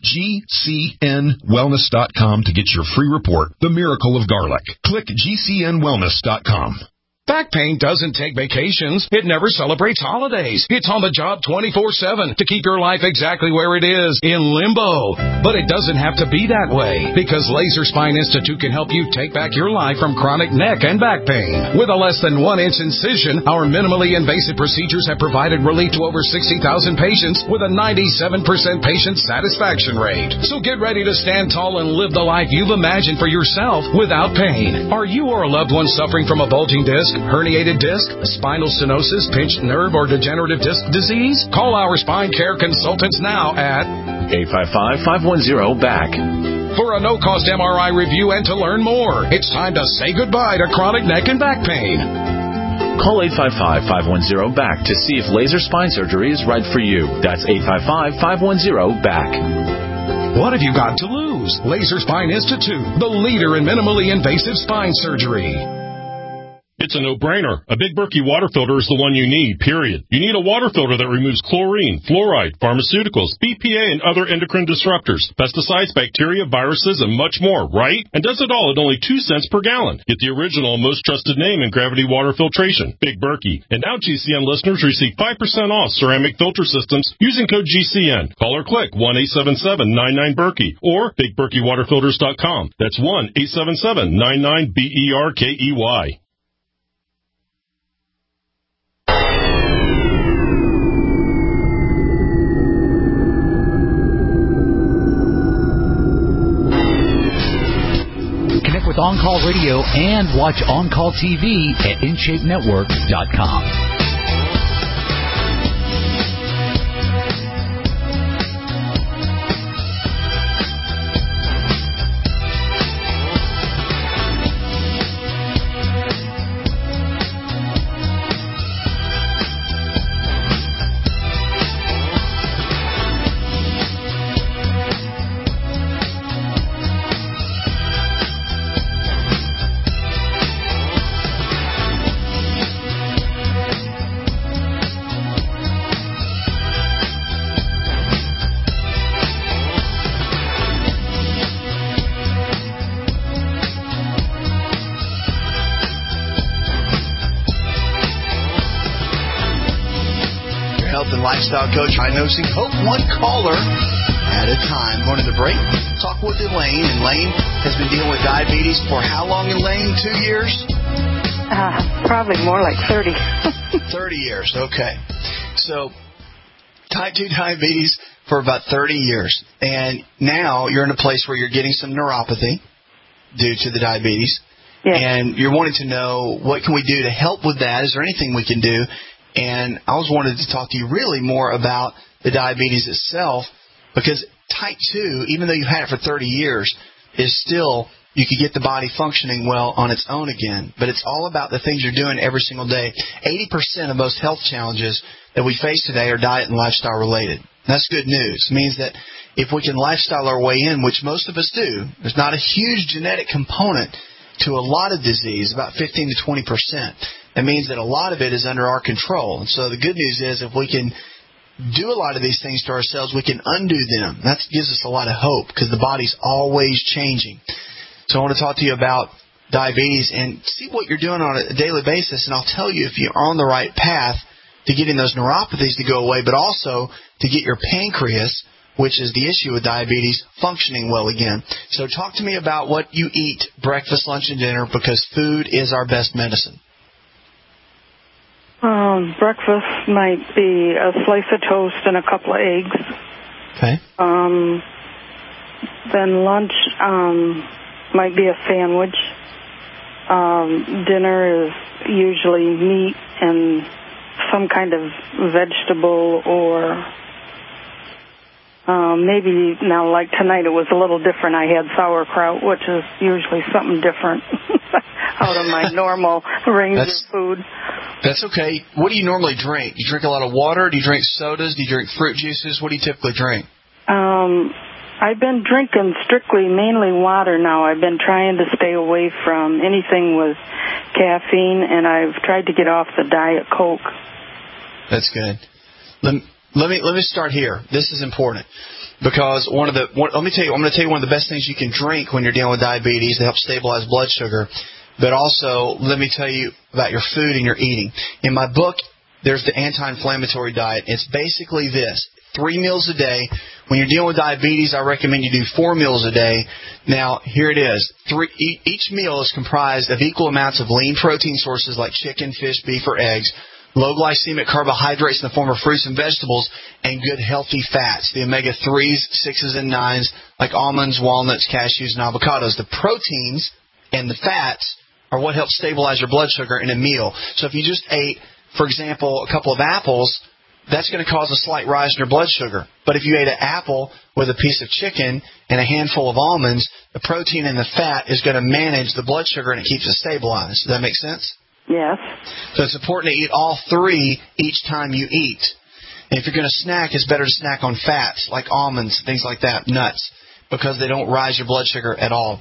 GCNwellness.com to get your free report, The Miracle of Garlic. Click GCNwellness.com. Back pain doesn't take vacations. It never celebrates holidays. It's on the job 24/7 to keep your life exactly where it is, in limbo. But it doesn't have to be that way, because Laser Spine Institute can help you take back your life from chronic neck and back pain. With a less than 1-inch incision, our minimally invasive procedures have provided relief to over 60,000 patients with a 97% patient satisfaction rate. So get ready to stand tall and live the life you've imagined for yourself without pain. Are you or a loved one suffering from a bulging disc, herniated disc, spinal stenosis, pinched nerve, or degenerative disc disease? Call our spine care consultants now at 855-510-BACK. For a no-cost MRI review and to learn more. It's time to say goodbye to chronic neck and back pain. Call 855-510-BACK to see if laser spine surgery is right for you. That's 855-510-BACK. What have you got to lose? Laser Spine Institute, the leader in minimally invasive spine surgery. It's a no-brainer. A Big Berkey water filter is the one you need, period. You need a water filter that removes chlorine, fluoride, pharmaceuticals, BPA, and other endocrine disruptors, pesticides, bacteria, viruses, and much more, right? And does it all at only 2 cents per gallon. Get the original and most trusted name in gravity water filtration, Big Berkey. And now GCN listeners receive 5% off ceramic filter systems using code GCN. Call or click 1-877-99-BERKEY or BigBerkeyWaterFilters.com. That's 1-877-99-BERKEY. With On Call Radio and watch On Call TV at InShapeNetwork.com. Lifestyle coach, diagnosing hope one caller at a time. Going to the break, talk with Elaine. And Elaine has been dealing with diabetes for how long, Elaine? 2 years? Probably more like 30. 30 years, okay. So, type 2 diabetes for about 30 years. And now you're in a place where you're getting some neuropathy due to the diabetes. Yes. And you're wanting to know, what can we do to help with that? Is there anything we can do? And I was wanted to talk to you really more about the diabetes itself, because type 2, even though you had it for 30 years, is still, you could get the body functioning well on its own again. But it's all about the things you're doing every single day. 80% of most health challenges that we face today are diet and lifestyle related. That's good news. It means that if we can lifestyle our way in, which most of us do, there's not a huge genetic component to a lot of disease, about 15 to 20%. That means that a lot of it is under our control. And so the good news is, if we can do a lot of these things to ourselves, we can undo them. That gives us a lot of hope, because the body's always changing. So I want to talk to you about diabetes and see what you're doing on a daily basis, and I'll tell you if you're on the right path to getting those neuropathies to go away, but also to get your pancreas, which is the issue with diabetes, functioning well again. So talk to me about what you eat, breakfast, lunch, and dinner, because food is our best medicine. Breakfast might be a slice of toast and a couple of eggs. Okay. Then lunch might be a sandwich. Dinner is usually meat and some kind of vegetable, or maybe, now like tonight it was a little different. I had sauerkraut, which is usually something different out of my normal range of food. That's okay. What do you normally drink? Do you drink a lot of water? Do you drink sodas? Do you drink fruit juices? What do you typically drink? I've been drinking strictly mainly water now. I've been trying to stay away from anything with caffeine, and I've tried to get off the Diet Coke. That's good. Let me start here. This is important, because I'm going to tell you one of the best things you can drink when you're dealing with diabetes to help stabilize blood sugar. but also let me tell you about your food and your eating. In my book, there's the anti-inflammatory diet. It's basically this: 3 meals a day. When you're dealing with diabetes, I recommend you do 4 meals a day. Now, here it is. Each meal is comprised of equal amounts of lean protein sources like chicken, fish, beef, or eggs, low glycemic carbohydrates in the form of fruits and vegetables, and good healthy fats, the omega-3s, 6s, and 9s, like almonds, walnuts, cashews, and avocados. The proteins and the fats are what help stabilize your blood sugar in a meal. So if you just ate, for example, a couple of apples, that's going to cause a slight rise in your blood sugar. But if you ate an apple with a piece of chicken and a handful of almonds, the protein and the fat is going to manage the blood sugar, and it keeps it stabilized. Does that make sense? Yes. So it's important to eat all 3 each time you eat. And if you're going to snack, it's better to snack on fats like almonds, things like that, nuts, because they don't rise your blood sugar at all.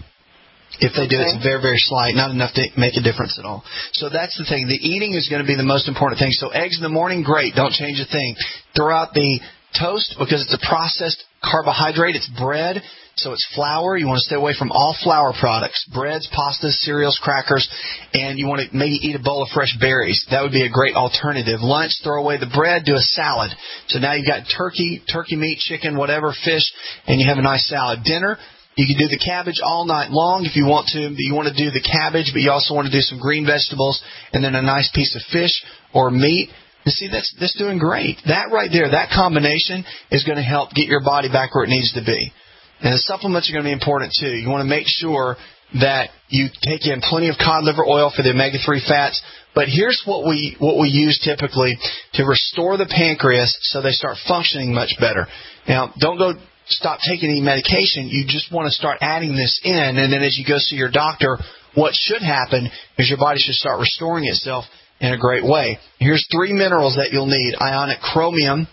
If they do, it's very, very slight, not enough to make a difference at all. So that's the thing. The eating is going to be the most important thing. So eggs in the morning, great. Don't change a thing. Throw out the toast because it's a processed carbohydrate. It's bread, so it's flour. You want to stay away from all flour products, breads, pastas, cereals, crackers, and you want to maybe eat a bowl of fresh berries. That would be a great alternative. Lunch, throw away the bread, do a salad. So now you've got turkey meat, chicken, whatever, fish, and you have a nice salad. Dinner, you can do the cabbage all night long if you want to. You want to do the cabbage, but you also want to do some green vegetables and then a nice piece of fish or meat. And see, that's doing great. That right there, that combination is going to help get your body back where it needs to be. And the supplements are going to be important too. You want to make sure that you take in plenty of cod liver oil for the omega-3 fats. But here's what we use typically to restore the pancreas so they start functioning much better. Now, don't go stop taking any medication. You just want to start adding this in, and then as you go see your doctor, what should happen is your body should start restoring itself in a great way. Here's 3 minerals that you'll need: ionic chromium,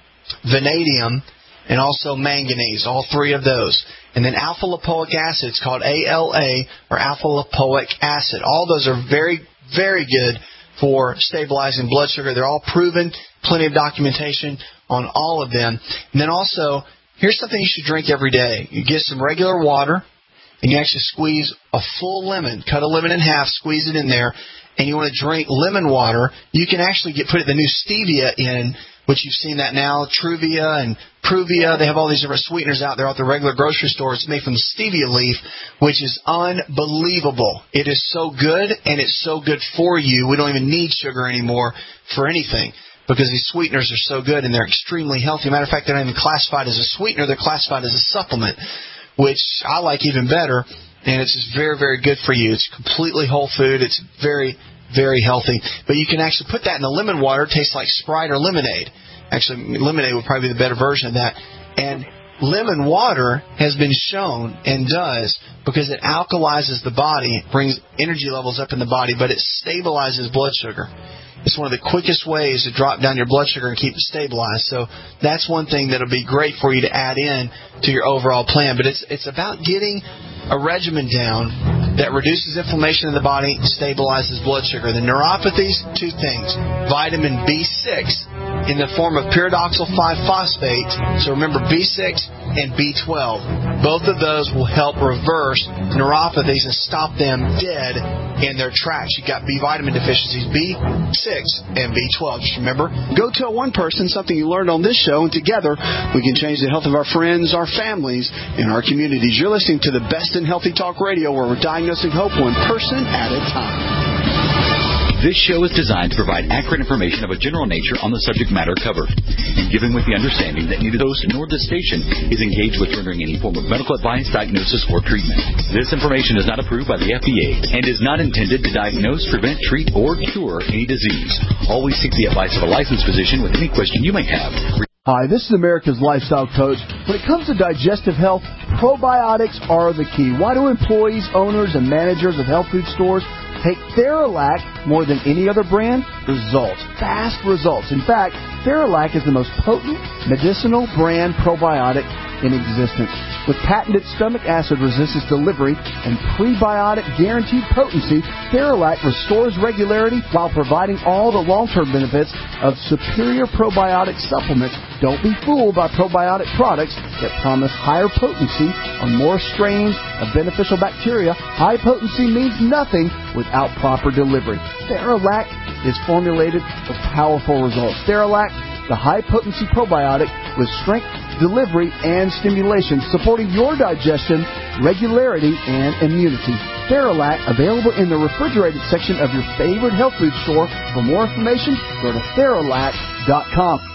vanadium, and also manganese, all 3 of those. And then alpha-lipoic acid, it's called ALA, or alpha-lipoic acid. All those are very, very good for stabilizing blood sugar. They're all proven, plenty of documentation on all of them. And then also, here's something you should drink every day. You get some regular water, and you actually squeeze a full lemon. Cut a lemon in half, squeeze it in there, and you want to drink lemon water. You can actually put the new stevia in, which you've seen that now, Truvia and Pruvia. They have all these different sweeteners out there at the regular grocery store. It's made from the stevia leaf, which is unbelievable. It is so good, and it's so good for you. We don't even need sugar anymore for anything, because these sweeteners are so good and they're extremely healthy. Matter of fact, they're not even classified as a sweetener. They're classified as a supplement, which I like even better, and it's just very, very good for you. It's completely whole food. It's very, very healthy. But you can actually put that in the lemon water. It tastes like Sprite or lemonade. Actually, lemonade would probably be the better version of that. And lemon water has been shown and does, because it alkalizes the body, brings energy levels up in the body, but it stabilizes blood sugar. It's one of the quickest ways to drop down your blood sugar and keep it stabilized. So that's one thing that will be great for you to add in to your overall plan. But it's about getting a regimen down that reduces inflammation in the body, stabilizes blood sugar. The neuropathies, 2 things: vitamin B6 in the form of pyridoxal 5-phosphate. So remember, B6 and B12. Both of those will help reverse neuropathies and stop them dead in their tracks. You've got B vitamin deficiencies, B6 and B12. Just remember, go tell one person something you learned on this show, and together we can change the health of our friends, our families, and our communities. You're listening to the best in healthy talk radio, where we're diagnosing hope one person at a time. This show is designed to provide accurate information of a general nature on the subject matter covered, and given with the understanding that neither the host nor the station is engaged with rendering any form of medical advice, diagnosis, or treatment. This information is not approved by the FDA and is not intended to diagnose, prevent, treat, or cure any disease. Always seek the advice of a licensed physician with any question you may have. Hi, this is America's Lifestyle Coach. When it comes to digestive health, probiotics are the key. Why do employees, owners, and managers of health food stores take Theralac more than any other brand? Results. Fast results. In fact, Theralac is the most potent medicinal brand probiotic in existence. With patented stomach acid resistance delivery and prebiotic guaranteed potency, Theralac restores regularity while providing all the long-term benefits of superior probiotic supplements. Don't be fooled by probiotic products that promise higher potency on more strains of beneficial bacteria. High potency means nothing without proper delivery. Theralac is formulated for powerful results. Theralac, the high-potency probiotic with strength, delivery, and stimulation, supporting your digestion, regularity, and immunity. Theralac, available in the refrigerated section of your favorite health food store. For more information, go to Theralac.com.